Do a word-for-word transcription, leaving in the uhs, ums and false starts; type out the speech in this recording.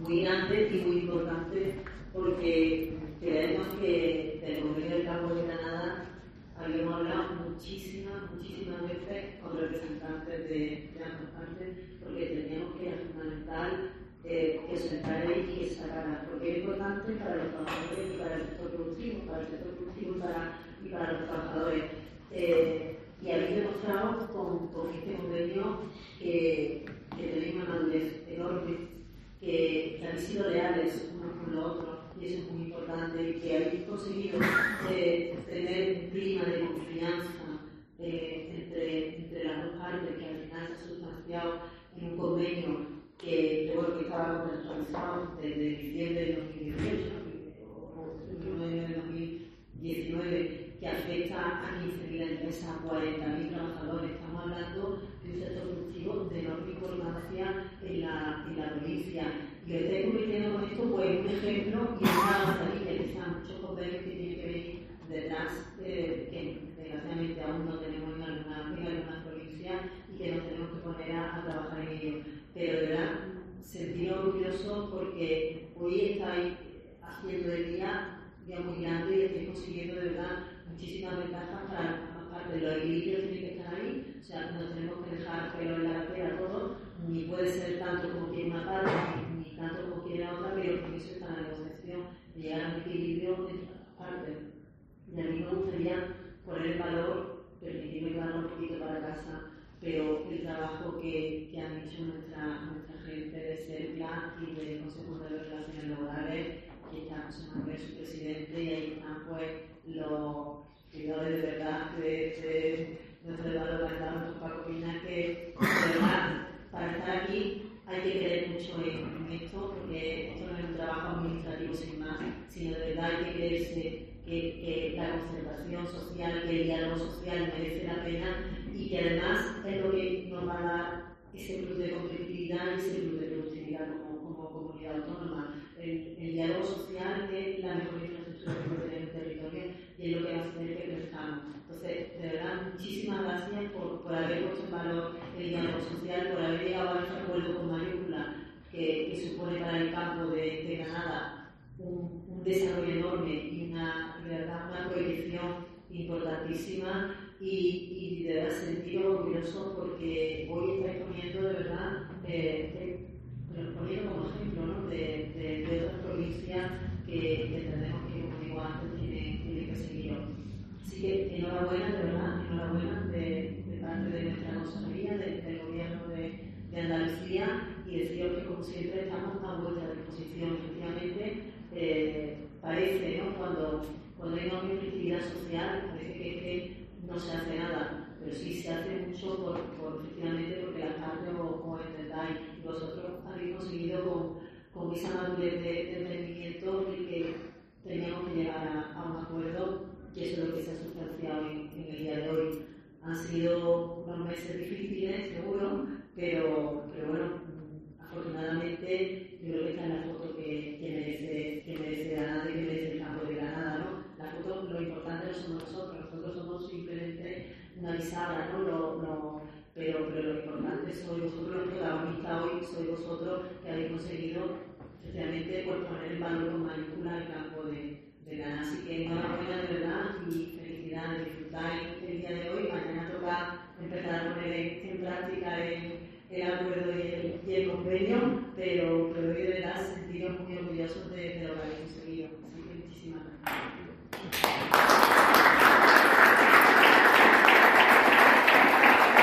muy grande y muy importante, porque creemos que del Convenio del Campo de Granada habíamos hablado muchísimas, muchísimas veces con representantes de, de ambas partes, porque teníamos que era fundamental eh, que se entrara y que se sacara, porque es importante para los trabajadores y para el sector productivo, para el sector productivo y para, y para los trabajadores. Eh, y habéis demostrado con, con este convenio que, que tenéis una madurez enorme, que, que habéis sido leales unos con los otros, y eso es muy importante, y que habéis conseguido eh, tener un clima de confianza eh, entre, entre las dos partes, que al final se ha sustanciado en un convenio que yo creo que estaba contractualizado desde diciembre de dos mil dieciocho o noviembre de dos mil diecinueve, que afecta a quince mil empresas, a cuarenta mil trabajadores. Estamos hablando de un sector productivo de enorme importancia en la, en la provincia. Y lo estoy convirtiendo con esto pues un ejemplo y una avanzadilla, que están muchos convenios que tienen que venir detrás, eh, que desgraciadamente aún no tenemos en alguna, en alguna provincia y que nos tenemos que poner a, a trabajar en ello. Pero de verdad, sentido orgulloso porque hoy estáis haciendo el día, día muy grande y estáis consiguiendo de verdad muchísimas ventajas para ambas partes. Los equilibrios tienen que estar ahí, o sea, no tenemos que dejar pelo en la cartera todo, ni puede ser tanto como quiere una parte, ni, ni tanto como quiere la otra, pero por eso está la negociación de llegar a un equilibrio entre las partes. Y a mí me gustaría poner en valor, permitirme que vaya un poquito para casa, pero el trabajo que, que han hecho nuestra, nuestra gente de Serbia y del Consejo de Relaciones Laborales, que está José Manuel, su presidente, y ahí están pues los cuidadores de verdad de, de nuestro Eduardo Cantado, nuestro Paco Pina, que de verdad, para estar aquí hay que creer mucho en, en esto, porque esto no es un trabajo administrativo sin más, sino de verdad hay que creerse que, que la concertación social, que el diálogo social merece la pena y que además es lo que nos va a dar ese plus de competitividad y ese plus de productividad como, como comunidad autónoma. El, el diálogo social es la mejor infraestructura que puede tener un territorio y es lo que va a hacer que crezcamos. Entonces, de verdad, muchísimas gracias por, por haber puesto en valor el diálogo social, por haber llegado a este acuerdo con mayúscula que, que supone para el campo de, de Granada un, un desarrollo enorme y una, de verdad, una proyección importantísima. Y, y de verdad sentido orgulloso porque hoy estáis poniendo de verdad, eh, de, poniendo como ejemplo, ¿no? de, de, de otras provincias que, que entendemos que, como digo antes, tienen, tienen que seguirlo. Así que enhorabuena, de verdad, enhorabuena de, de parte de nuestra consejería, de, del gobierno de, de Andalucía, y deciros que como siempre estamos a vuestra disposición. Efectivamente, eh, parece, ¿no? cuando, cuando hay una conflictividad social, parece que, que no se hace nada, pero sí se hace mucho por, por efectivamente porque las partes os entendáis. Vosotros habéis conseguido con, con esa madurez de, de entendimiento el que teníamos que llegar a, a un acuerdo, y eso es lo que se ha sustanciado en, en el día de hoy. Han sido unos meses difíciles, seguro, pero, pero bueno, afortunadamente yo creo que esta es la foto que, que, merece, que merece Granada y que merece el campo de Granada, ¿no? La foto, lo importante no somos nosotros, nosotros somos simplemente una bisagra, ¿no? Lo, lo, pero, pero lo importante sois vosotros, los protagonistas hoy sois vosotros, que habéis conseguido efectivamente pues, poner en valor con mayúscula el campo de, de Granada. Así que enhorabuena de verdad y felicidades, disfrutáis el día de hoy. Mañana toca empezar a poner en, en práctica el, el acuerdo y el, y el convenio, pero, pero hoy de verdad sentiros muy orgullosos de, de lo que habéis conseguido.